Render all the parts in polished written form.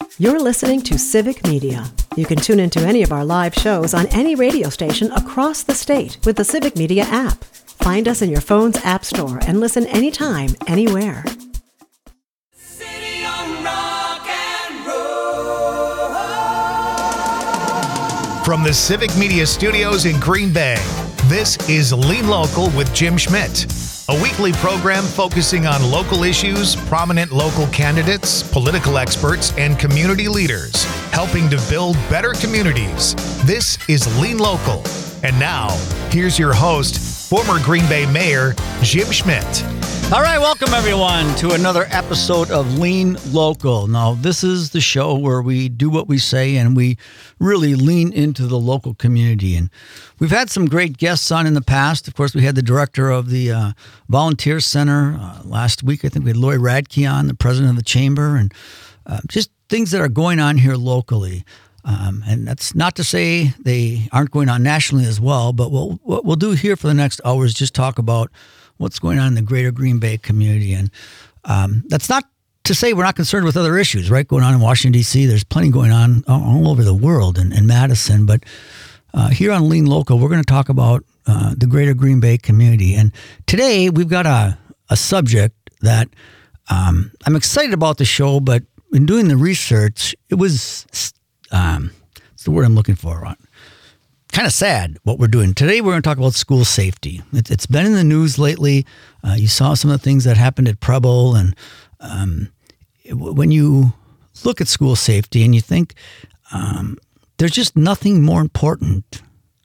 You're listening to Civic Media. You can tune into any of our live shows on any radio station across the state with the Civic Media app. Find us in your phone's app store and listen anytime, anywhere. City on rock and roll. From the Civic Media Studios in Green Bay, this is Lean Local with Jim Schmidt, a weekly program focusing on local issues, prominent local candidates, political experts, and community leaders, helping to build better communities. This is Lean Local. And now, here's your host, former Green Bay Mayor, Jim Schmidt. All right, welcome everyone to another episode of Lean Local. Now, this is the show where we do what we say and we really lean into the local community. And we've had some great guests on in the past. Of course, we had the director of the Volunteer Center last week. I think we had Lori Radke on, the president of the chamber, and just things that are going on here locally. And that's not to say they aren't going on nationally as well, but what we'll do here for the next hour is just talk about what's going on in the greater Green Bay community. And that's not to say we're not concerned with other issues, right? Going on in Washington, D.C., there's plenty going on all over the world and Madison. But here on Lean Local, we're going to talk about the greater Green Bay community. And today we've got a subject that I'm excited about the show, but in doing the research, it was, it's the word I'm looking for, Ron. Kind of sad what we're doing. Today we're going to talk about school safety. It's been in the news lately. You saw some of the things that happened at Preble. And when you look at school safety and you think there's just nothing more important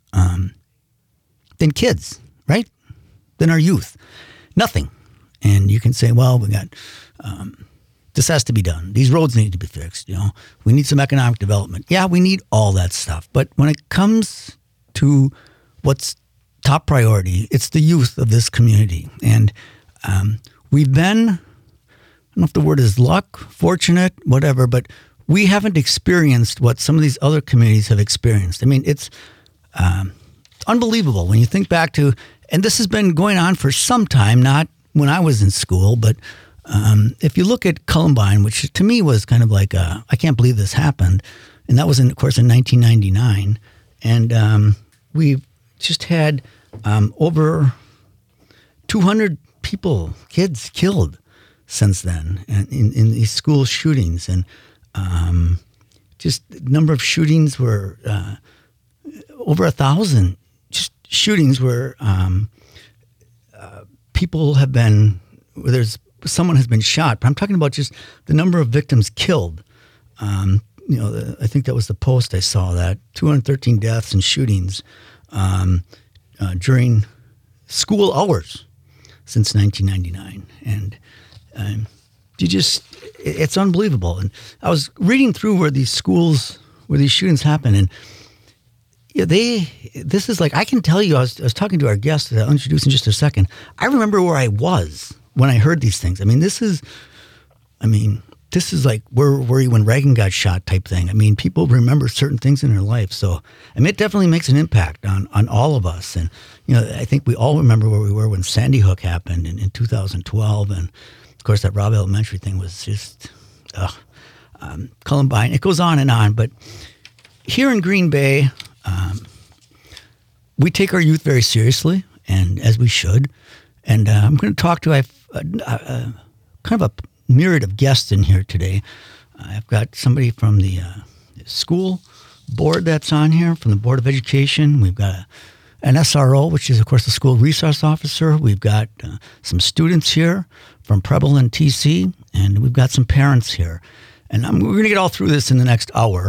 than kids, right? Than our youth. Nothing. And you can say, well, we got... this has to be done. These roads need to be fixed. You know, we need some economic development. Yeah, we need all that stuff. But when it comes to what's top priority, it's the youth of this community. And we've been, I don't know if the word is luck, fortunate, whatever, but we haven't experienced what some of these other communities have experienced. I mean, it's unbelievable when you think back to, and this has been going on for some time, not when I was in school, but if you look at Columbine, which to me was kind of like, I can't believe this happened. And that was, of course, in 1999. And we've just had over 200 people, kids killed since then in these school shootings. And just the number of shootings were over 1,000 just shootings where people have been, where there's someone has been shot, but I'm talking about just the number of victims killed. I think that was the post I saw, that 213 deaths and shootings during school hours since 1999. And it's unbelievable. And I was reading through where these shootings happen, and this is like, I can tell you, I was talking to our guest that I'll introduce in just a second. I remember where I was when I heard these things. I mean, this is like where were you when Reagan got shot type thing. I mean, people remember certain things in their life. So, I mean, it definitely makes an impact on all of us. And, I think we all remember where we were when Sandy Hook happened in 2012. And, of course, that Robb Elementary thing was just, Columbine. It goes on. But here in Green Bay, we take our youth very seriously, and as we should. And I'm going to talk to kind of a myriad of guests in here today. I've got somebody from the school board that's on here, from the Board of Education. We've got an SRO, which is, of course, the school resource officer. We've got some students here from Preble and TC, and we've got some parents here. And we're going to get all through this in the next hour.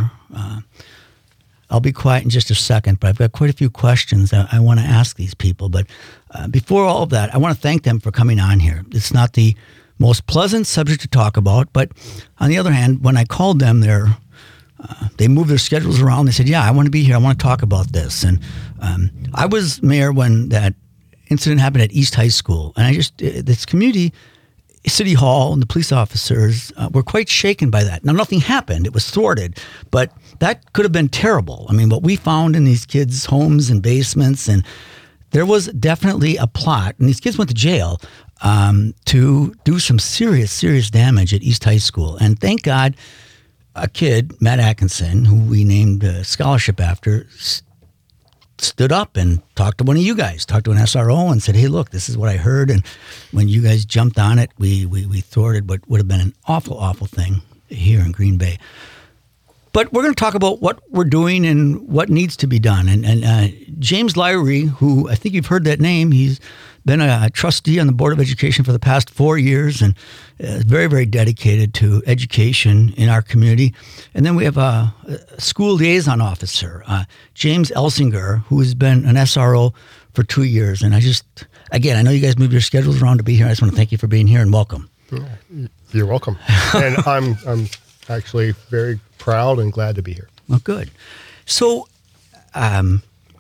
I'll be quiet in just a second, but I've got quite a few questions I want to ask these people. But before all of that, I want to thank them for coming on here. It's not the most pleasant subject to talk about, but on the other hand, when I called them, they moved their schedules around. They said, yeah, I want to be here. I want to talk about this. And I was mayor when that incident happened at East High School. And this community, City Hall and the police officers were quite shaken by that. Now, nothing happened. It was thwarted, but that could have been terrible. I mean, what we found in these kids' homes and basements, and there was definitely a plot, and these kids went to jail to do some serious damage at East High School. And thank God a kid, Matt Atkinson, who we named a scholarship after, stood up and talked to one of you guys, talked to an SRO and said, hey, look, this is what I heard. And when you guys jumped on it, we thwarted what would have been an awful, awful thing here in Green Bay. But we're going to talk about what we're doing and what needs to be done. And James Lyrie, who I think you've heard that name, he's been a trustee on the Board of Education for the past 4 years and very, very dedicated to education in our community. And then we have a school liaison officer, James Elsinger, who has been an SRO for 2 years. And I know you guys move your schedules around to be here. I just want to thank you for being here and welcome. You're welcome. And I'm actually very proud and glad to be here. Well, good. So, is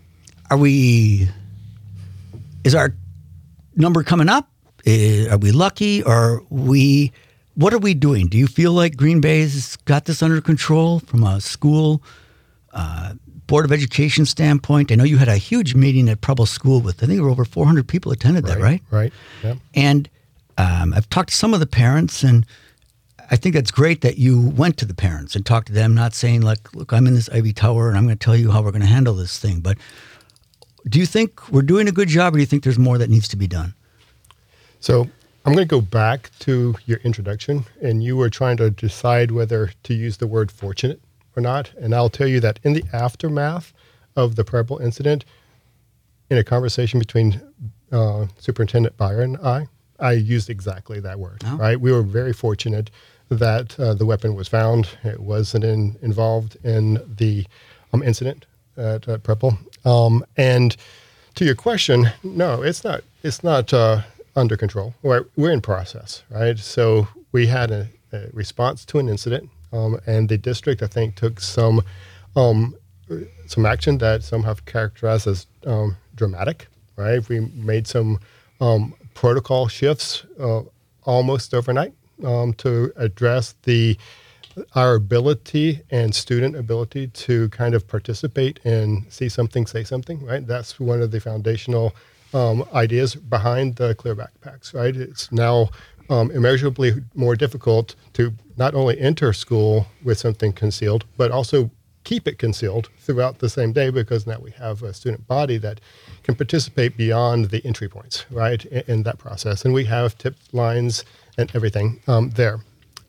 our number coming up? Are we lucky? What are we doing? Do you feel like Green Bay's got this under control from a school Board of Education standpoint? I know you had a huge meeting at Preble School with, I think there were over 400 people attended that, right? Right, yeah. And I've talked to some of the parents, and I think that's great that you went to the parents and talked to them, not saying like, look, I'm in this Ivy Tower and I'm going to tell you how we're going to handle this thing. But do you think we're doing a good job, or do you think there's more that needs to be done? So I'm going to go back to your introduction, and you were trying to decide whether to use the word fortunate or not. And I'll tell you that in the aftermath of the Preble incident, in a conversation between Superintendent Byron and I used exactly that word, right? We were very fortunate that the weapon was found. It wasn't involved in the incident at Preble. And to your question, no, it's not under control. We're in process, right? So we had a response to an incident, and the district, I think, took some action that some have characterized as dramatic, right? We made some protocol shifts almost overnight to address our ability and student ability to kind of participate and see something, say something, right? That's one of the foundational ideas behind the Clear Backpacks, right? It's now immeasurably more difficult to not only enter school with something concealed, but also keep it concealed throughout the same day, because now we have a student body that can participate beyond the entry points, right, in that process. And we have tip lines and everything there.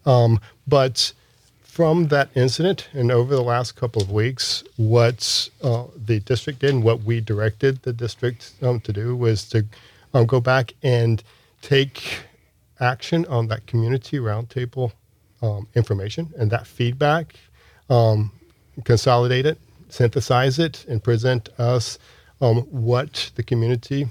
But from that incident and over the last couple of weeks, what the district did and what we directed the district to do was to go back and take action on that community roundtable information and that feedback, consolidate it, synthesize it, and present us what the community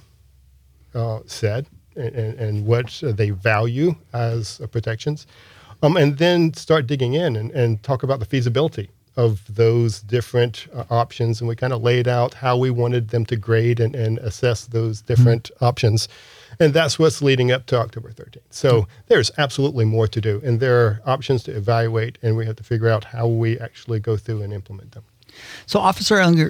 said and what they value as protections. And then start digging in and talk about the feasibility of those different options. And we kind of laid out how we wanted them to grade and assess those different options. And that's what's leading up to October 13th. So there's absolutely more to do. And there are options to evaluate, and we have to figure out how we actually go through and implement them. So, Officer Elsinger,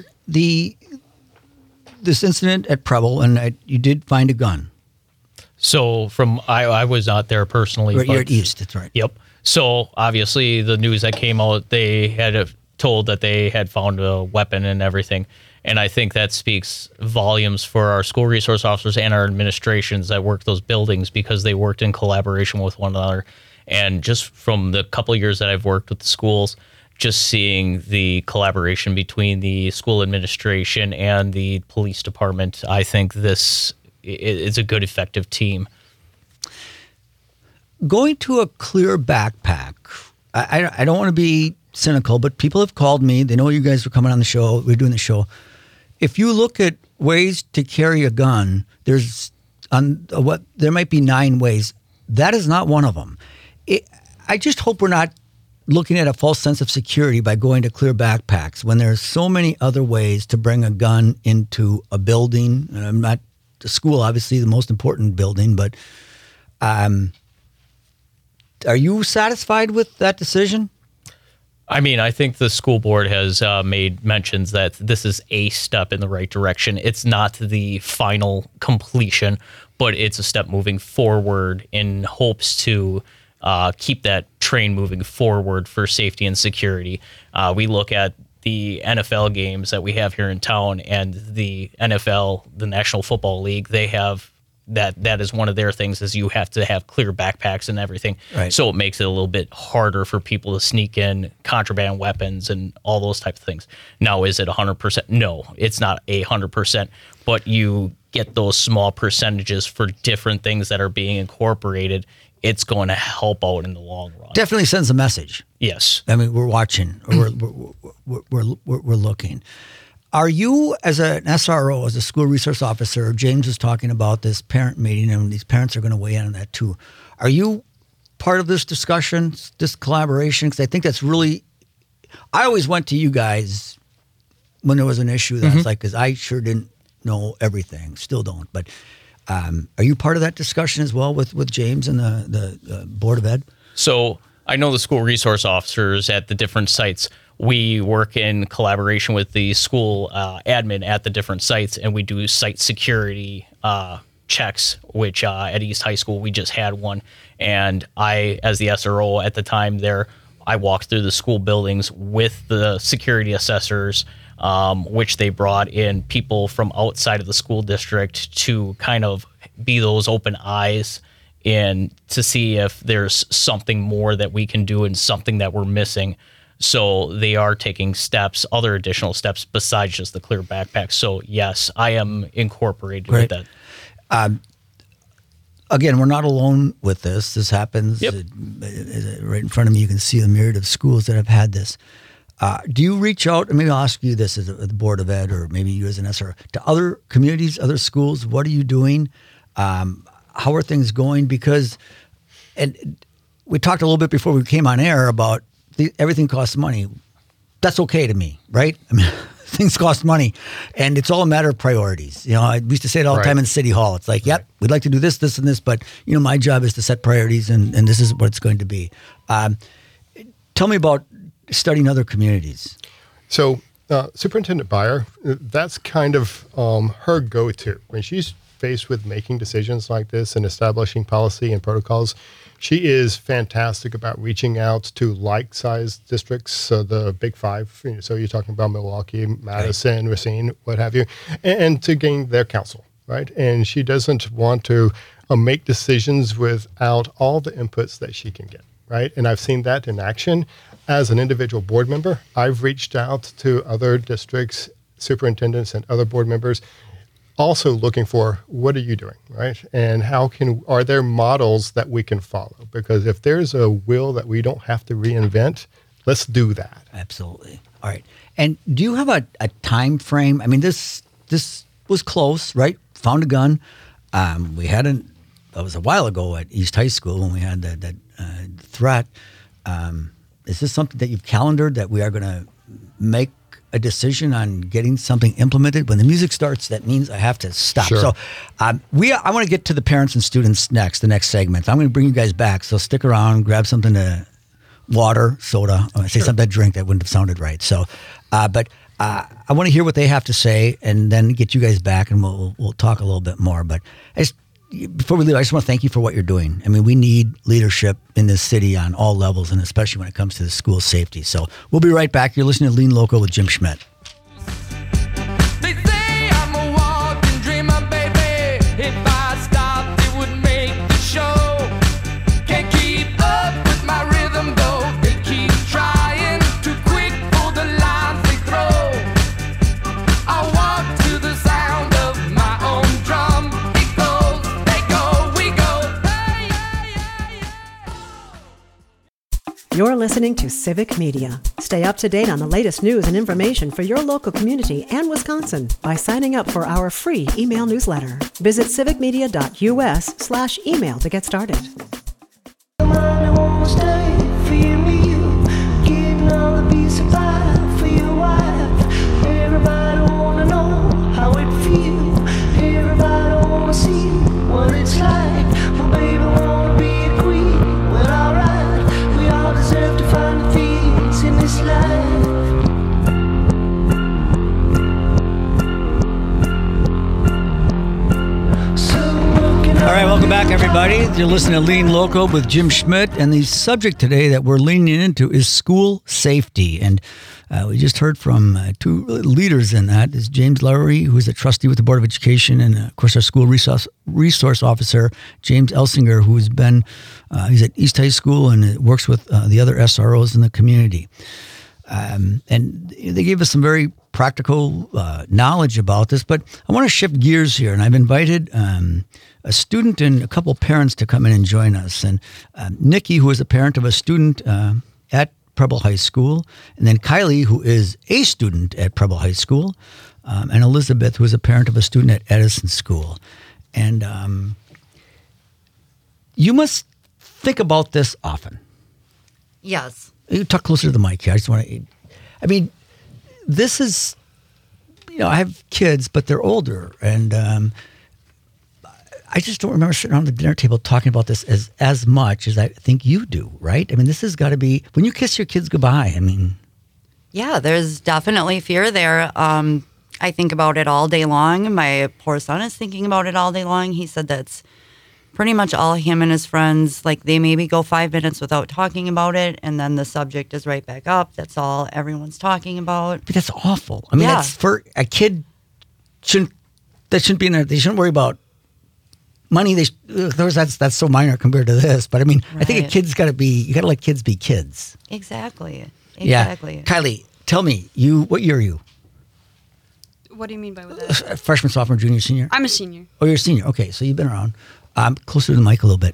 this incident at Preble, and you did find a gun. So I was not there personally. Right, you're at East, that's right. Yep. So obviously the news that came out, they had told that they had found a weapon and everything. And I think that speaks volumes for our school resource officers and our administrations that work those buildings, because they worked in collaboration with one another. And just from the couple of years that I've worked with the schools, just seeing the collaboration between the school administration and the police department, I think this is a good, effective team. Going to a Clear Backpack, I don't want to be cynical, but people have called me. They know you guys were coming on the show. We're doing the show. If you look at ways to carry a gun, there might be 9 ways. That is not one of them. I just hope we're not looking at a false sense of security by going to Clear Backpacks when there's so many other ways to bring a gun into a building. And I'm not the school, obviously the most important building, but are you satisfied with that decision? I mean, I think the school board has made mentions that this is a step in the right direction. It's not the final completion, but it's a step moving forward in hopes to keep that train moving forward for safety and security. We look at the NFL games that we have here in town, and the NFL, the National Football League, they have that is one of their things, is you have to have clear backpacks and everything. Right. So it makes it a little bit harder for people to sneak in contraband weapons and all those types of things. Now, is it 100%? No, it's not 100%, but you get those small percentages for different things that are being incorporated. It's going to help out in the long run. Definitely sends a message. Yes. I mean, we're watching, or we're looking. Are you, as an SRO, as a school resource officer, James was talking about this parent meeting, and these parents are going to weigh in on that too. Are you part of this discussion, this collaboration? Because I think that's really, I always went to you guys when there was an issue that I was like, because I sure didn't know everything, still don't. But are you part of that discussion as well with James and the Board of Ed? So I know the school resource officers at the different sites. We work in collaboration with the school admin at the different sites, and we do site security checks, which at East High School, we just had one. And I, as the SRO at the time there, I walked through the school buildings with the security assessors, which they brought in people from outside of the school district to kind of be those open eyes and to see if there's something more that we can do and something that we're missing. So they are taking steps, other additional steps besides just the clear backpack. So yes, I am incorporated with that. Again, we're not alone with this. This happens right in front of me. You can see the myriad of schools that have had this. Do you reach out, and maybe I'll ask you this as the Board of Ed, or maybe you as an SR, to other communities, other schools? What are you doing? How are things going? Because, and we talked a little bit before we came on air about everything costs money. That's okay to me, right? I mean, things cost money, and it's all a matter of priorities. You know, I used to say it all the time in City Hall. It's like, yep, we'd like to do this, this, and this, but you know, my job is to set priorities, and this is what it's going to be. Tell me about studying other communities. So Superintendent Beyer, that's kind of her go-to. When she's faced with making decisions like this and establishing policy and protocols, she is fantastic about reaching out to like-sized districts, so the Big Five. So you're talking about Milwaukee, Madison, Racine, what have you, and to gain their counsel, right? And she doesn't want to make decisions without all the inputs that she can get, right? And I've seen that in action. As an individual board member, I've reached out to other districts, superintendents, and other board members, also looking for, what are you doing, right? And are there models that we can follow? Because if there's a will that we don't have to reinvent, let's do that. Absolutely. All right. And do you have a time frame? I mean, this was close, right? Found a gun. We had that was a while ago at East High School when we had that threat. Is this something that you've calendared, that we are going to make a decision on getting something implemented? When the music starts, that means I have to stop. Sure. So I want to get to the parents and students next, the next segment. I'm going to bring you guys back. So stick around, grab something to water, soda. I say something to drink, that wouldn't have sounded right. So, but I want to hear what they have to say, and then get you guys back, and we'll talk a little bit more. But before we leave, I just want to thank you for what you're doing. I mean, we need leadership in this city on all levels, and especially when it comes to the school safety. So we'll be right back. You're listening to Lean Local with Jim Schmidt. They say I'm a walking dreamer, baby. If I stopped, it would make the show. Can't keep up with my rhythm, though. They keep trying, too quick for the lines they throw. I walk to the sound of my own drum. It goes, they go, we go. Hey, hey, hey, hey. You're listening to Civic Media. Stay up to date on the latest news and information for your local community and Wisconsin by signing up for our free email newsletter. Visit civicmedia.us/email to get started. All right, welcome back, everybody. You're listening to Lean Local with Jim Schmidt, and the subject today that we're leaning into is school safety. And we just heard from two leaders in that. Is James Lowry, who is a trustee with the Board of Education, and of course our school resource officer, James Elsinger, who's been he's at East High School and works with the other SROs in the community. And they gave us some very practical knowledge about this, but I want to shift gears here, and I've invited a student and a couple parents to come in and join us. And Nikki, who is a parent of a student at Preble High School, and then Kylie, who is a student at Preble High School, and Elizabeth, who is a parent of a student at Edison School. And you must think about this often. Yes. You talk closer to the mic here. I just want to, I mean, this is, I have kids, but they're older. And I just don't remember sitting around the dinner table talking about this as much as I think you do, right? I mean, this has got to be, when you kiss your kids goodbye, I mean. Yeah, there's definitely fear there. I think about it all day long. My poor son is thinking about it all day long. He said that's pretty much all him and his friends, like they maybe go 5 minutes without talking about it, and then the subject is right back up. That's all everyone's talking about. But that's awful. I mean, that's for a kid. Shouldn't be in there. They shouldn't worry about money. That's so minor compared to this. But I mean, right. I think a kid's got to be. You got to let kids be kids. Exactly. Yeah. Kylie, tell me, what year are you? What do you mean by that? Freshman, sophomore, junior, senior. I'm a senior. Oh, you're a senior. Okay, so you've been around. Closer to the mic a little bit.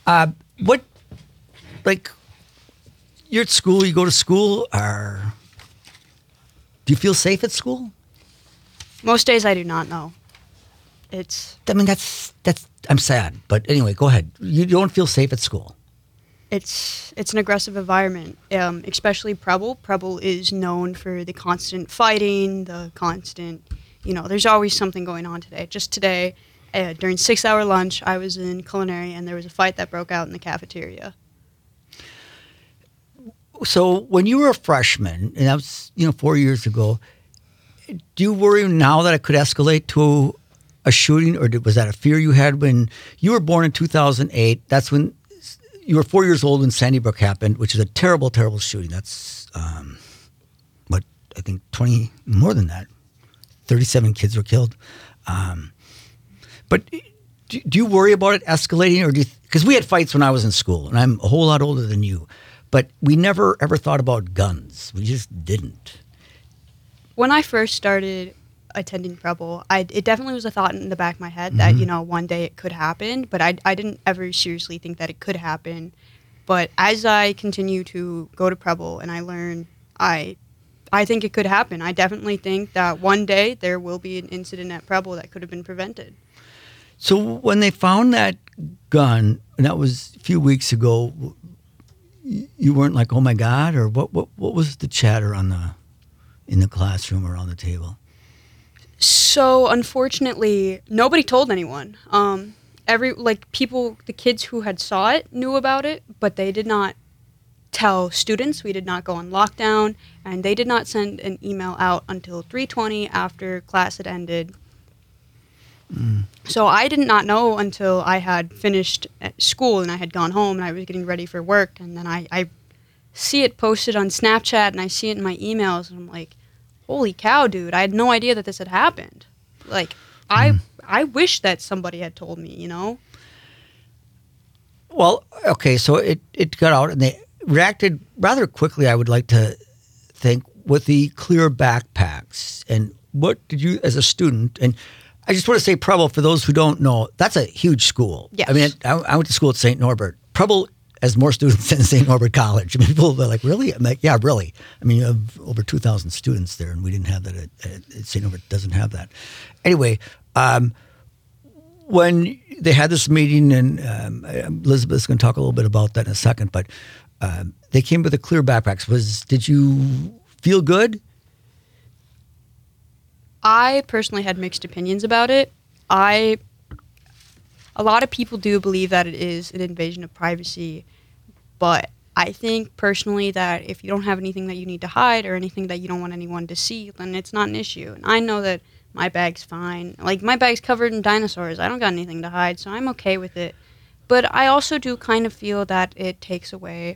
You're at school, you go to school, do you feel safe at school? Most days I do not know. That's I'm sad. But anyway, go ahead. You don't feel safe at school. It's an aggressive environment, especially Preble. Preble is known for the constant fighting, the constant, there's always something going on today. Just today, during 6-hour lunch, I was in culinary, and there was a fight that broke out in the cafeteria. So when you were a freshman, and that was 4 years ago, do you worry now that it could escalate to a shooting, or was that a fear you had when you were born in 2008? That's when you were 4 years old when Sandy Brook happened, which is a terrible, terrible shooting. That's I think 20 more than that. 37 kids were killed. But do you worry about it escalating, or because we had fights when I was in school, and I'm a whole lot older than you, but we never ever thought about guns. We just didn't. When I first started attending Preble, it definitely was a thought in the back of my head that one day it could happen, but I didn't ever seriously think that it could happen. But as I continue to go to Preble and I learn, I think it could happen. I definitely think that one day there will be an incident at Preble that could have been prevented. So when they found that gun, and that was a few weeks ago, you weren't like, oh my God, or what was the chatter in the classroom or on the table? So unfortunately, nobody told anyone. The kids who had saw it knew about it, but they did not tell students. We did not go on lockdown, and they did not send an email out until 3:20 after class had ended. So I did not know until I had finished at school and I had gone home and I was getting ready for work, and then I see it posted on Snapchat and I see it in my emails, and I'm like, holy cow, dude, I had no idea that this had happened. Like, I wish that somebody had told me, Well, okay, so it got out and they reacted rather quickly, I would like to think, with the clear backpacks. And what did you, as a student, and I just want to say Preble, for those who don't know, that's a huge school. Yes. I mean, I went to school at St. Norbert. Preble has more students than St. Norbert College. I mean, people are like, really? I'm like, yeah, really. I mean, you have over 2,000 students there, and we didn't have that at St. Norbert doesn't have that. Anyway, when they had this meeting, and Elizabeth's going to talk a little bit about that in a second, but they came with the clear backpacks. Did you feel good? I personally had mixed opinions about it. A lot of people do believe that it is an invasion of privacy, but I think personally that if you don't have anything that you need to hide or anything that you don't want anyone to see, then it's not an issue. And I know that my bag's fine. Like, my bag's covered in dinosaurs. I don't got anything to hide, so I'm okay with it. But I also do kind of feel that it takes away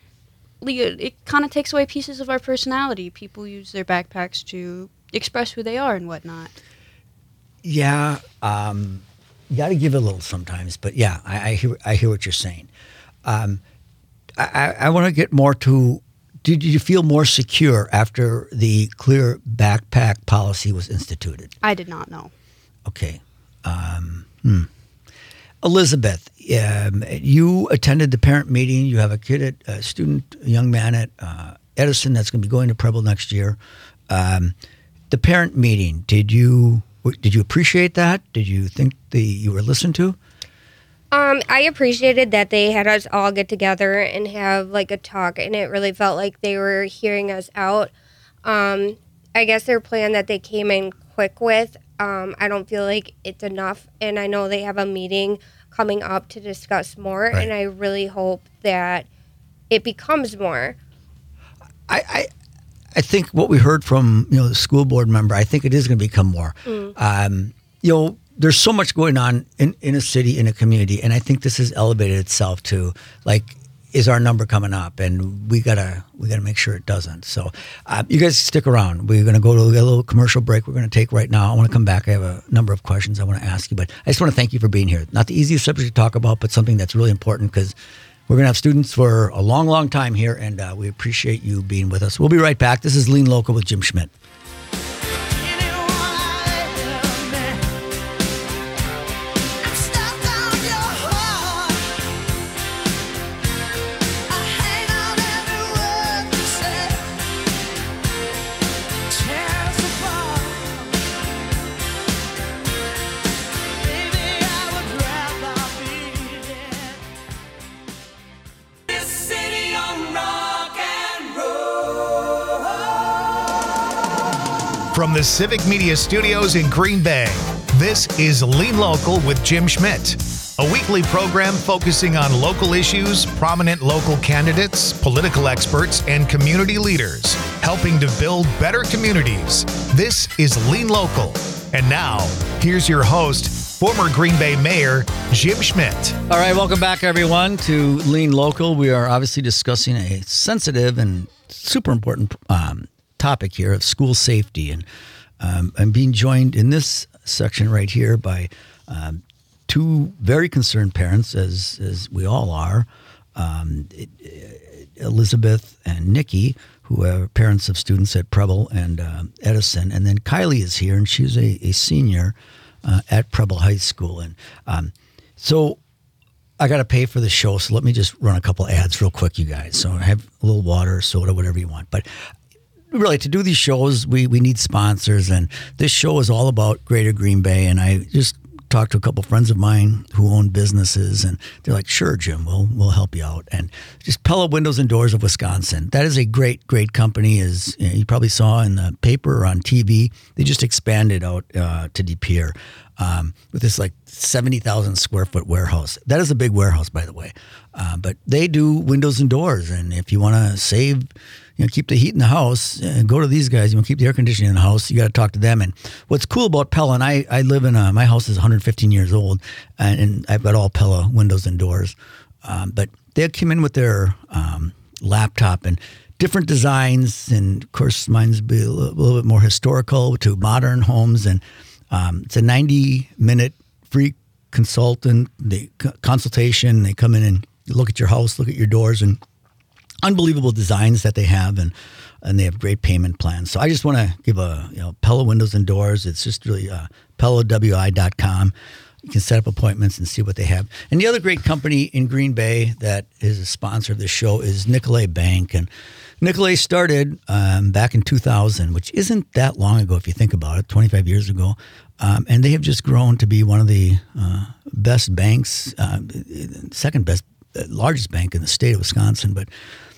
pieces of our personality. People use their backpacks to express who they are and whatnot. Yeah, you got to give it a little sometimes, but yeah, I hear what you're saying. I want to get more to. Did you feel more secure after the clear backpack policy was instituted? I did not know. Okay. Elizabeth, you attended the parent meeting. You have a kid, a young man at Edison that's going to be going to Preble next year. The parent meeting, did you appreciate that? Did you think you were listened to? I appreciated that they had us all get together and have like a talk, and it really felt like they were hearing us out. I guess their plan that they came in quick with, I don't feel like it's enough, and I know they have a meeting coming up to discuss more, right. And I really hope that it becomes more. I think what we heard from the school board member, I think it is going to become more. There's so much going on in a city, in a community, and I think this has elevated itself to like, is our number coming up? And we gotta make sure it doesn't. So you guys stick around. We're going to go to a little commercial break we're going to take right now. I want to come back. I have a number of questions I want to ask you, but I just want to thank you for being here. Not the easiest subject to talk about, but something that's really important because we're going to have students for a long, long time here, and we appreciate you being with us. We'll be right back. This is Lean Local with Jim Schmidt. From the Civic Media Studios in Green Bay, this is Lean Local with Jim Schmidt, a weekly program focusing on local issues, prominent local candidates, political experts, and community leaders, helping to build better communities. This is Lean Local. And now, here's your host, former Green Bay Mayor, Jim Schmidt. All right, welcome back, everyone, to Lean Local. We are obviously discussing a sensitive and super important topic here of school safety, and I'm being joined in this section right here by two very concerned parents, as we all are, Elizabeth and Nikki, who are parents of students at Preble and Edison, and then Kylie is here, and she's a senior at Preble High School, and so I got to pay for the show, so let me just run a couple ads real quick, you guys. So I have a little water, soda, whatever you want, but really, to do these shows, we need sponsors, and this show is all about Greater Green Bay. And I just talked to a couple friends of mine who own businesses, and they're like, "Sure, Jim, we'll help you out." And just Pella Windows and Doors of Wisconsin. That is a great company. As you probably saw in the paper or on TV, they just expanded out to De Pere with this like 70,000 square foot warehouse. That is a big warehouse, by the way. But they do windows and doors, and if you want to save, keep the heat in the house, go to these guys. You want to keep the air conditioning in the house, you got to talk to them. And what's cool about Pella, and I live in my house is 115 years old, and I've got all Pella windows and doors. But they came in with their laptop and different designs, and of course mine's be a little bit more historical to modern homes. And it's a 90-minute free consultation. They come in and look at your house, look at your doors, and unbelievable designs that they have, and they have great payment plans. So I just want to give Pella Windows and Doors. It's just really PellaWI.com. You can set up appointments and see what they have. And the other great company in Green Bay that is a sponsor of this show is Nicolet Bank. And Nicolet started back in 2000, which isn't that long ago if you think about it, 25 years ago. And they have just grown to be one of the best banks, second best, largest bank in the state of Wisconsin, but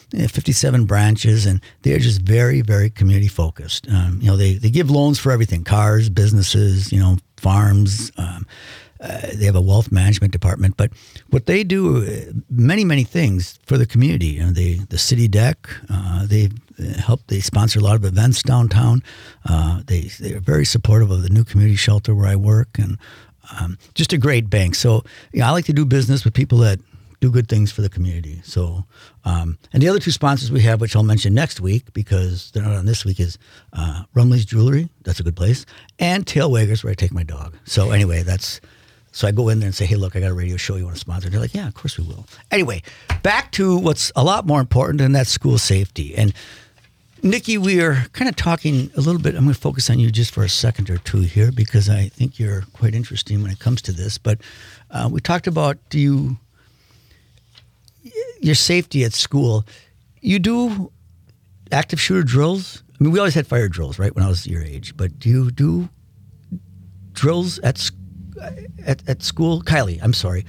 57 branches, and they're just very, very community focused. They give loans for everything: cars, businesses, farms. They have a wealth management department, but what they do, many things for the community. The city deck, they sponsor a lot of events downtown. They're very supportive of the new community shelter where I work, and Just a great bank. So I like to do business with people that do good things for the community. So, and the other two sponsors we have, which I'll mention next week because they're not on this week, is Rumley's Jewelry. That's a good place. And Tail Waggers, where I take my dog. So anyway, so I go in there and say, hey, look, I got a radio show you want to sponsor. They're like, yeah, of course we will. Anyway, back to what's a lot more important, and that's school safety. And Nikki, we are kind of talking a little bit. I'm going to focus on you just for a second or two here because I think you're quite interesting when it comes to this. But we talked about your safety at school. You do active shooter drills? I mean, we always had fire drills, right, when I was your age. But do you do drills at school? Kylie, I'm sorry.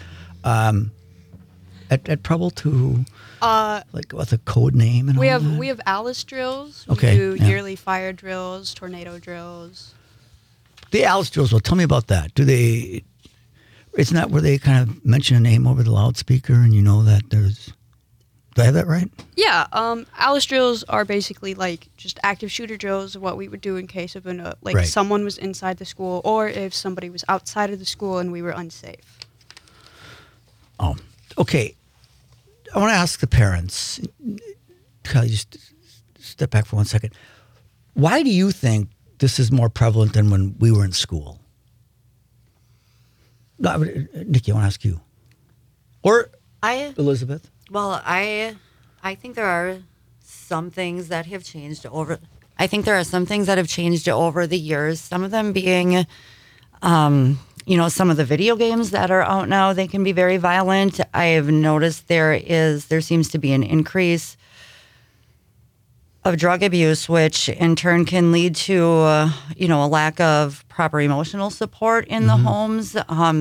At Preble too, like what's a code name and We all have that? we have Alice drills. Okay, We do yeah. yearly fire drills, tornado drills. The Alice drills. Well, tell me about that. Do they? Isn't that where they kind of mention a name over the loudspeaker and you know that there's? Do I have that right? Yeah, Alice drills are basically like just active shooter drills. What we would do in case of Right. someone was inside the school, or if somebody was outside of the school and we were unsafe. Oh, okay. I want to ask the parents. Kylie, just step back for 1 second. Why do you think this is more prevalent than when we were in school? No, Nikki, I want to ask you. Or Elizabeth. Well, I think there are some things that have changed over. I think there are some things that have changed over the years. Some of them being, some of the video games that are out now. They can be very violent. I have noticed there seems to be an increase of drug abuse, which in turn can lead to a lack of proper emotional support in the homes.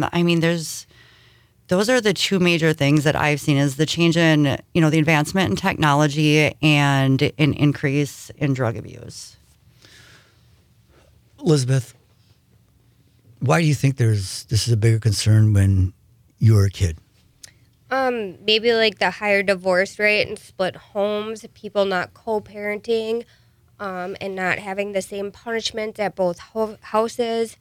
Those are the two major things that I've seen is the change in, the advancement in technology and an increase in drug abuse. Elizabeth, why do you think this is a bigger concern when you were a kid? Maybe like the higher divorce rate and split homes, people not co-parenting, and not having the same punishment at both houses.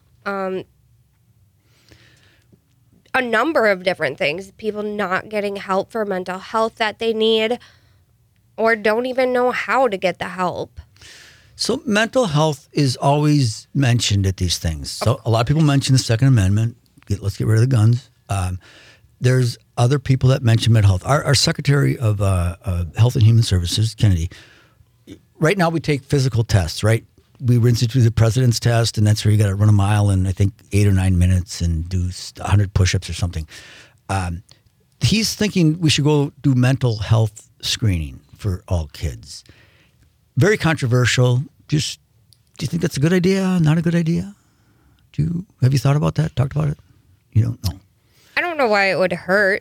A number of different things. People not getting help for mental health that they need or don't even know how to get the help. So mental health is always mentioned at these things. So a lot of people mention the Second Amendment. Let's get rid of the guns. There's other people that mention mental health. Our Secretary of Health and Human Services, Kennedy, right now we take physical tests, right? We instituted the president's test, and that's where you got to run a mile in, I think, 8 or 9 minutes and do 100 push-ups or something. He's thinking we should go do mental health screening for all kids. Very controversial. Do you think that's a good idea? Not a good idea? Have you thought about that? Talked about it? You don't know. I don't know why it would hurt.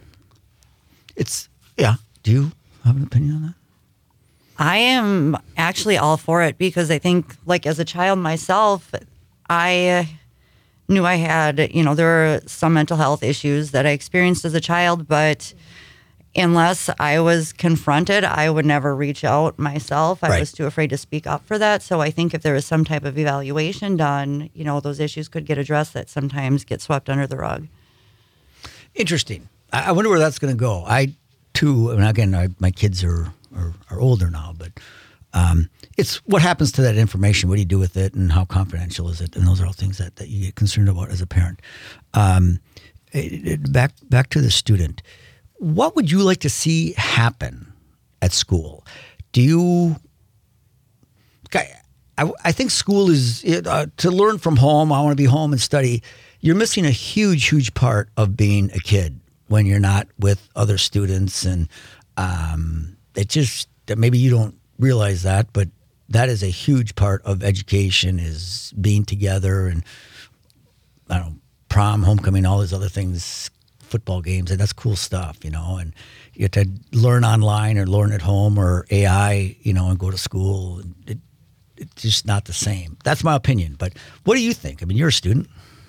Do you have an opinion on that? I am actually all for it because I think, like, as a child myself, I knew I had, there were some mental health issues that I experienced as a child, but unless I was confronted, I would never reach out myself. I was too afraid to speak up for that. So I think if there was some type of evaluation done, those issues could get addressed that sometimes get swept under the rug. Interesting. I wonder where that's going to go. I, too, and again, my kids are older now, but it's what happens to that information. What do you do with it, and how confidential is it? And those are all things that you get concerned about as a parent. Back to the student. What would you like to see happen at school? I think school is to learn from home. I want to be home and study. You're missing a huge, huge part of being a kid when you're not with other students, and it just maybe you don't realize that, but that is a huge part of education is being together and prom, homecoming, all these other things, football games, and that's cool stuff, and you have to learn online or learn at home or AI, and go to school. It's just not the same. That's my opinion. But what do you think? I mean, you're a student.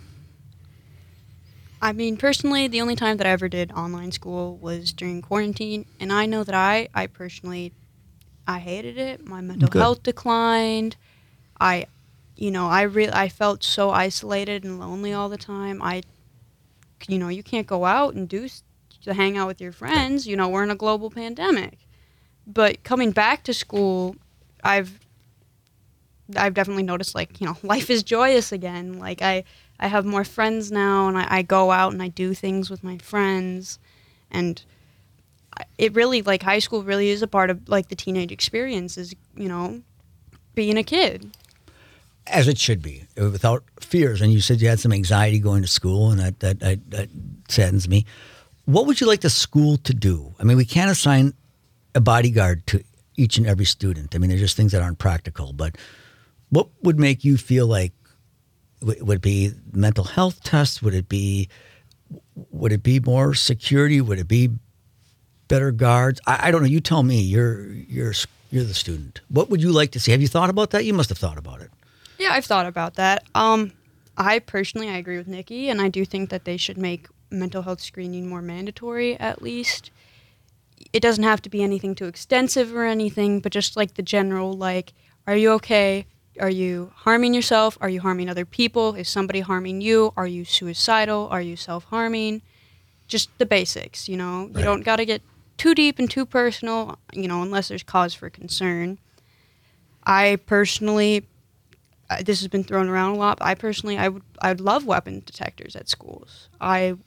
I mean, personally, the only time that I ever did online school was during quarantine, and I know that I personally, I hated it. My mental health declined. I I felt so isolated and lonely all the time. You can't go out and to hang out with your friends. We're in a global pandemic. But coming back to school, I've definitely noticed, life is joyous again. Like, I have more friends now, and I go out and I do things with my friends. And it really, high school really is a part of, the teenage experience is, being a kid. As it should be, without fears. And you said you had some anxiety going to school, and that saddens me. What would you like the school to do? I mean, we can't assign a bodyguard to each and every student. I mean, there's just things that aren't practical. But what would make you feel like, would it be mental health tests? Would it be more security? Would it be better guards? I don't know. You tell me. You're the student. What would you like to see? Have you thought about that? You must have thought about it. Yeah, I've thought about that. I agree with Nikki, and I do think that they should make mental health screening more mandatory, at least. It doesn't have to be anything too extensive or anything, but just the general, are you okay? Are you harming yourself? Are you harming other people? Is somebody harming you? Are you suicidal? Are you self-harming? Just the basics, You don't got to get too deep and too personal, unless there's cause for concern. I personally, this has been thrown around a lot, but I'd love weapon detectors at schools. I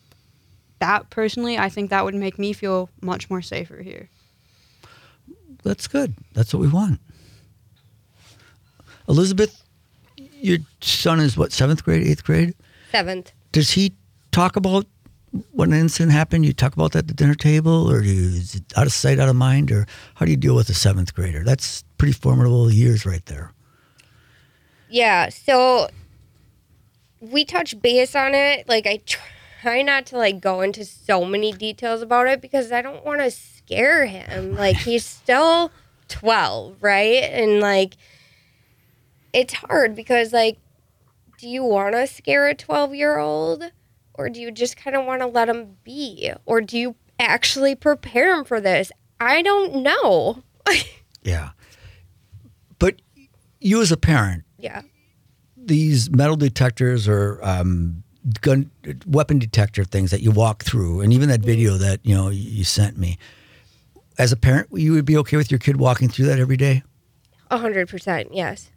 think that would make me feel much more safer here. That's good. That's what we want. Elizabeth, your son is what, 7th grade, 8th grade? 7th. Does he talk about when an incident happened? You talk about that at the dinner table, or is it out of sight, out of mind, or how do you deal with a 7th grader? That's pretty formidable years right there. Yeah, so we touch base on it. I try not to go into so many details about it because I don't want to scare him. He's still 12, right? And it's hard because do you want to scare a 12-year-old, or do you just kind of want to let him be, or do you actually prepare him for this? I don't know. Yeah, but you as a parent, yeah, these metal detectors or weapon detector things that you walk through, and even that video that you sent me. As a parent, you would be okay with your kid walking through that every day? 100%, yes.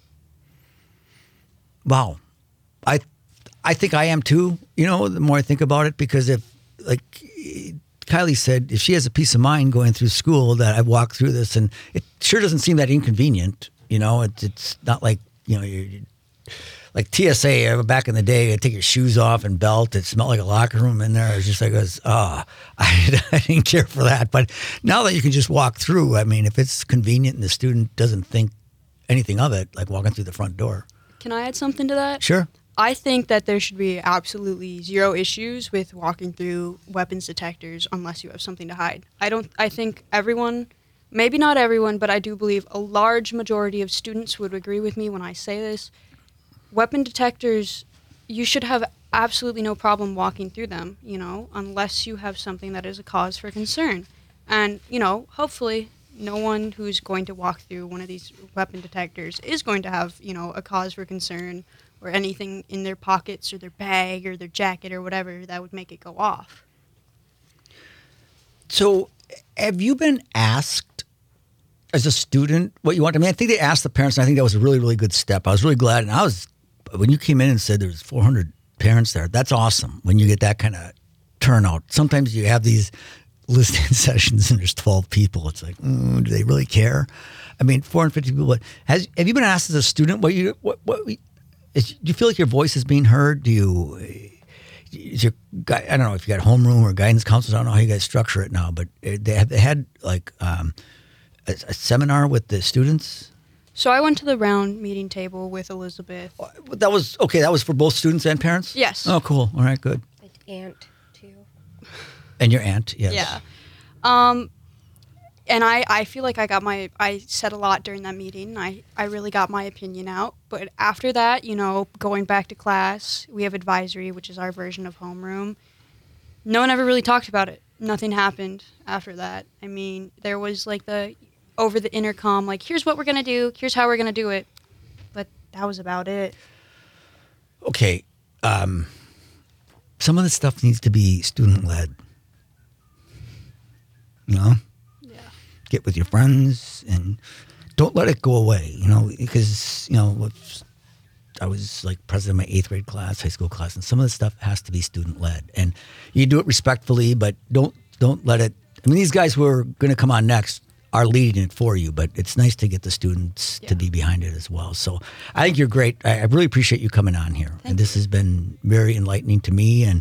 Wow, I think I am too. The more I think about it, because if Kylie said, if she has a peace of mind going through school that I've walked through this, and it sure doesn't seem that inconvenient. It's not like you're like TSA back in the day. I'd take your shoes off and belt. It smelled like a locker room in there. It was just I didn't care for that. But now that you can just walk through, I mean, if it's convenient and the student doesn't think anything of it, like walking through the front door. Can I add something to that? Sure. I think that there should be absolutely zero issues with walking through weapons detectors unless you have something to hide. I think everyone, maybe not everyone, but I do believe a large majority of students would agree with me when I say this. Weapon detectors, you should have absolutely no problem walking through them, unless you have something that is a cause for concern. And, hopefully no one who's going to walk through one of these weapon detectors is going to have, a cause for concern or anything in their pockets or their bag or their jacket or whatever that would make it go off. So have you been asked as a student what you want? I mean, I think they asked the parents, and I think that was a really, really good step. I was really glad. And when you came in and said there was 400 parents there, that's awesome when you get that kind of turnout. Sometimes you have these listening sessions and there's 12 people. It's like, do they really care? I mean, 450 people. But have you been asked as a student do you feel like your voice is being heard? Is your guy, I don't know if you got homeroom or guidance counselors. I don't know how you guys structure it now, but they had a seminar with the students. So I went to the round meeting table with Elizabeth. That was okay. That was for both students and parents? Yes. Oh, cool. All right, good. My aunt, too. And your aunt, yes. Yeah. And I feel like I said a lot during that meeting. I really got my opinion out. But after that, going back to class, we have advisory, which is our version of homeroom. No one ever really talked about it. Nothing happened after that. I mean, there was over the intercom, here's what we're going to do, here's how we're going to do it. But that was about it. Okay. Some of the stuff needs to be student-led. You know? Yeah. Get with your friends and don't let it go away, because, I was like president of my 8th grade class, high school class, and some of the stuff has to be student-led. And you do it respectfully, but don't let it. I mean, these guys who are going to come on next are leading it for you, but it's nice to get the students to be behind it as well. So I think you're great. I really appreciate you coming on here. And this has been very enlightening to me and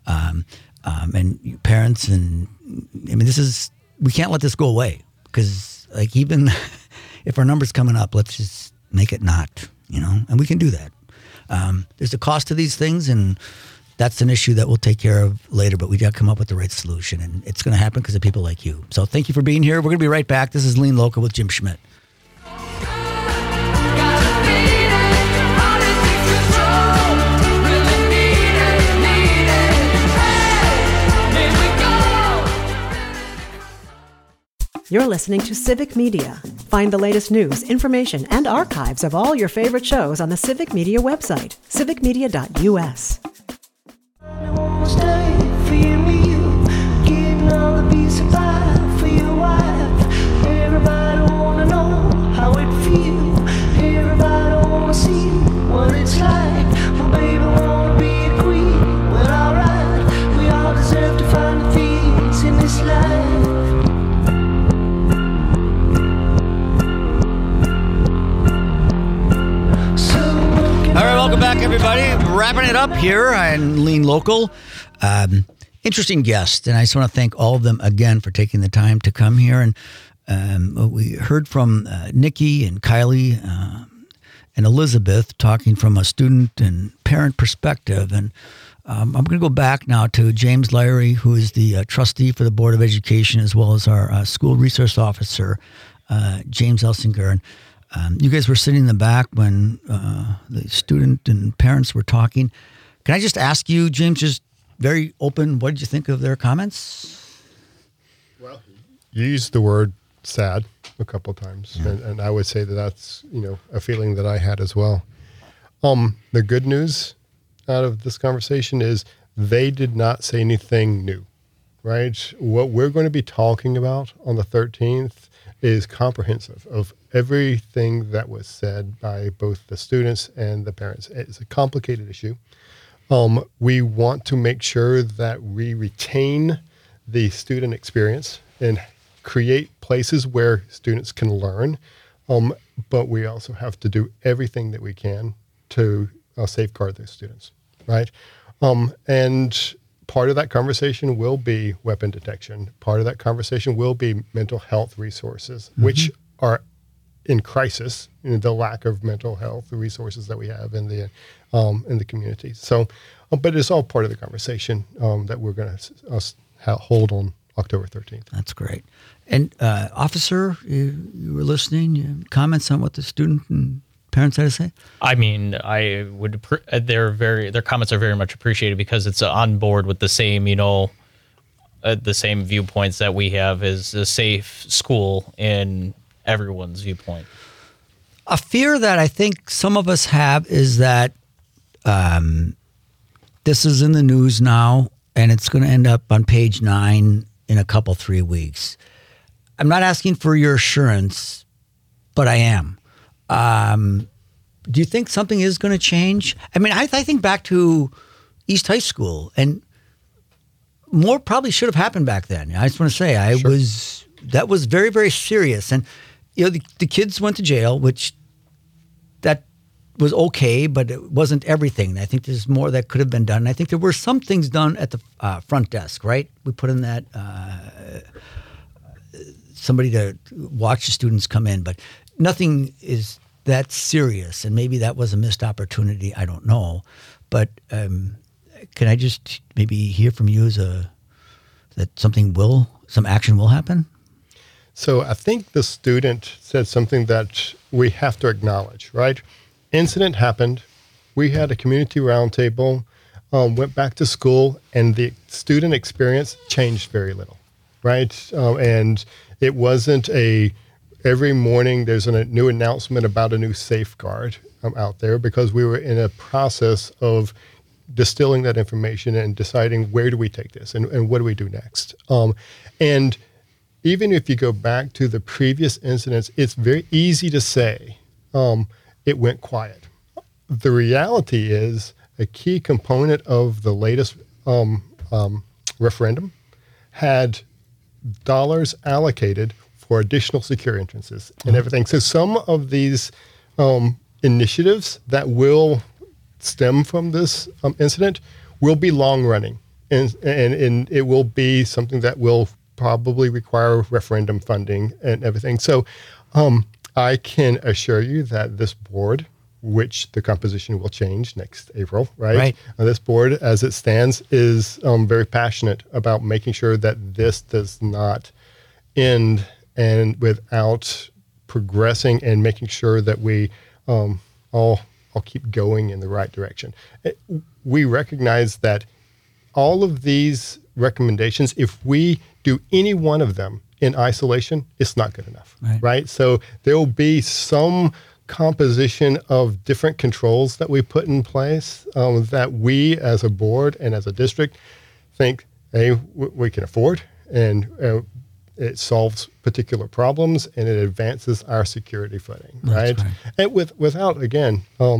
parents. And I mean, we can't let this go away because like even if our number's coming up, let's just make it not, and we can do that. There's a cost to these things, and that's an issue that we'll take care of later, but we got to come up with the right solution, and it's going to happen because of people like you. So thank you for being here. We're going to be right back. This is Lean Local with Jim Schmidt. You're listening to Civic Media. Find the latest news, information, and archives of all your favorite shows on the Civic Media website, civicmedia.us. Stay for your meal, getting all the piece of pie for your wife. Everybody wanna know how it feels. Everybody wanna see what it's like. My baby wanna be a queen. Well, alright, we all deserve to find the things in this life. All right, welcome back, everybody. Wrapping it up here on Lean Local. Interesting guest, and I just want to thank all of them again for taking the time to come here. And we heard from Nikki and Kylie and Elizabeth talking from a student and parent perspective. And I'm going to go back now to James Lyrie, who is the trustee for the Board of Education, as well as our school resource officer, James Elsinger. And you guys were sitting in the back when the student and parents were talking. Can I just ask you, James, just very open, what did you think of their comments? Well, you used the word sad a couple of times, and I would say that that's, a feeling that I had as well. The good news out of this conversation is they did not say anything new, right? What we're going to be talking about on the 13th is comprehensive of everything that was said by both the students and the parents. It's a complicated issue. We want to make sure that we retain the student experience and create places where students can learn. But we also have to do everything that we can to safeguard those students, right? And part of that conversation will be weapon detection. Part of that conversation will be mental health resources, which are in crisis, the lack of mental health resources that we have in the community. So, but it's all part of the conversation that we're going to hold on October 13th. That's great. And officer, you were listening. You have comments on what the student and parents had to say? I mean, I would. Their comments are very much appreciated because it's on board with the same, the same viewpoints that we have as a safe school in everyone's viewpoint. A fear that I think some of us have is that this is in the news now, and it's going to end up on page 9 in a 3 weeks. I'm not asking for your assurance, but I am. Do you think something is going to change? I mean, I think back to East High School, and more probably should have happened back then. I just want to say that was very, very serious. And, the kids went to jail, which that was okay, but it wasn't everything. I think there's more that could have been done. And I think there were some things done at the front desk, right? We put in that somebody to watch the students come in, but nothing is that serious. And maybe that was a missed opportunity. I don't know. But can I just maybe hear from you that some action will happen? So I think the student said something that we have to acknowledge, right? Incident happened. We had a community roundtable, went back to school, and the student experience changed very little, right? And it wasn't every morning there's a new announcement about a new safeguard out there, because we were in a process of distilling that information and deciding where do we take this and what do we do next. And even if you go back to the previous incidents, it's very easy to say it went quiet. The reality is a key component of the latest referendum had dollars allocated for additional secure entrances and everything. So some of these initiatives that will stem from this incident will be long running, and it will be something that will probably require referendum funding and everything. So I can assure you that this board, which the composition will change next April, right? This board, as it stands, is very passionate about making sure that this does not end and without progressing and making sure that we all keep going in the right direction. We recognize that all of these recommendations, if we do any one of them in isolation, it's not good enough, right? So there will be some composition of different controls that we put in place that we as a board and as a district think, hey, we can afford, and it solves particular problems and it advances our security footing, right? And without, again,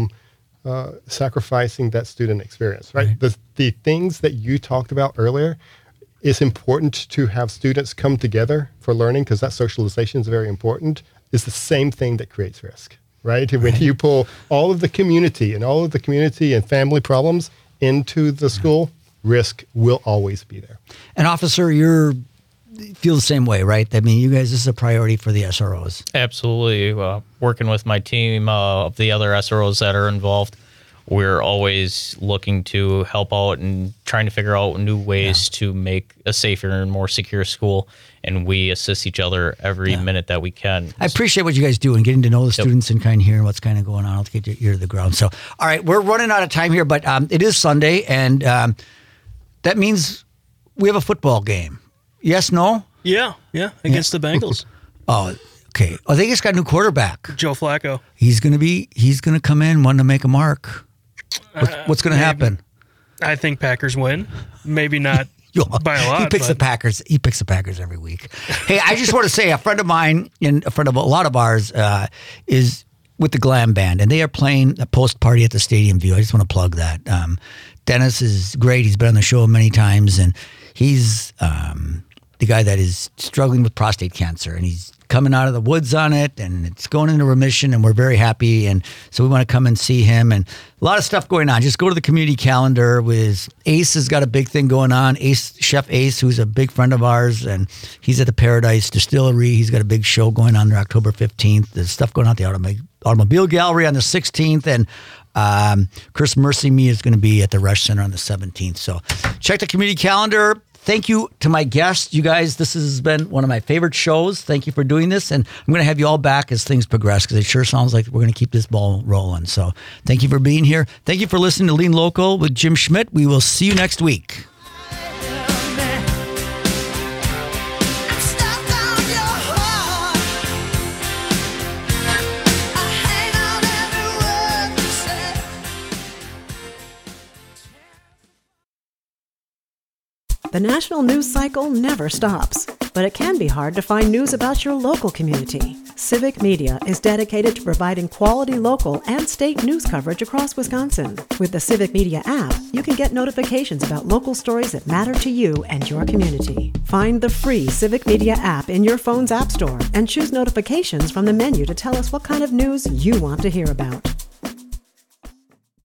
sacrificing that student experience, right? The things that you talked about earlier, it's important to have students come together for learning, because that socialization is very important. It's the same thing that creates risk, right? When you pull all of the community and family problems into the school, risk will always be there. And officer, you feel the same way, right? I mean, you guys, this is a priority for the SROs. Absolutely. Working with my team of the other SROs that are involved, we're always looking to help out and trying to figure out new ways to make a safer and more secure school. And we assist each other every minute that we can. I appreciate what you guys do and getting to know the students and kind of hearing what's kind of going on. I'll get your ear to the ground. So, all right, we're running out of time here, but it is Sunday, and that means we have a football game. Yes, no? Yeah, against the Bengals. Oh, okay. Oh, they just got a new quarterback. Joe Flacco. He's gonna come in, wanting to make a mark. What's gonna happen? I think Packers win. Maybe not by a lot. He picks the Packers. He picks the Packers every week. Hey, I just want to say, a friend of mine and a friend of a lot of ours is with the Glam Band, and they are playing a post party at the Stadium View. I just want to plug that. Dennis is great. He's been on the show many times, and he's the guy that is struggling with prostate cancer, and he's coming out of the woods on it, and it's going into remission, and we're very happy. And so we want to come and see him, and a lot of stuff going on. Just go to the community calendar. With Ace has got a big thing going on. Chef Ace, who's a big friend of ours, and he's at the Paradise Distillery. He's got a big show going on there October 15th. There's stuff going on at the Automobile Gallery on the 16th, and Chris Mercy Me is going to be at the Rush Center on the 17th. So check the community calendar. Thank you to my guests. You guys, this has been one of my favorite shows. Thank you for doing this. And I'm going to have you all back as things progress, because it sure sounds like we're going to keep this ball rolling. So thank you for being here. Thank you for listening to Lean Local with Jim Schmidt. We will see you next week. The national news cycle never stops, but it can be hard to find news about your local community. Civic Media is dedicated to providing quality local and state news coverage across Wisconsin. With the Civic Media app, you can get notifications about local stories that matter to you and your community. Find the free Civic Media app in your phone's app store and choose notifications from the menu to tell us what kind of news you want to hear about.